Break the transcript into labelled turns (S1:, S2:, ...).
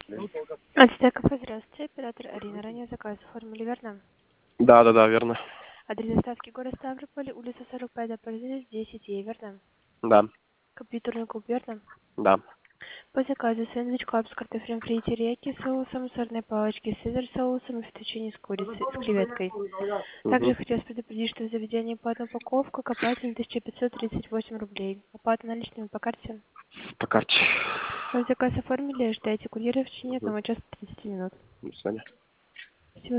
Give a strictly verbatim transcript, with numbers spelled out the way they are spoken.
S1: Ацтека, здравствуйте. Оператор Арина. Ранее заказ оформили, верно?
S2: Да, да, да, верно.
S1: Адрес доставки город Ставрополь, улица сорок пять, Апельсин, десять Е, верно?
S2: Да,
S1: Компьютерный клуб, верно?
S2: да.
S1: По заказу сэндвич клаб с картофелем фри и терияки, соусом, сырной палочки с сизер соусом и фетучини с курицей, с креветкой. Также
S2: Угу.
S1: хотелось предупредить, что в заведении по одну упаковку к оплате тысяча пятьсот тридцать восемь рублей. Оплата наличными по карте.
S2: По карте.
S1: Ваш заказ оформили, ждайте курьера в течение
S2: Угу.
S1: одного часа тридцати минут.
S2: До свидания.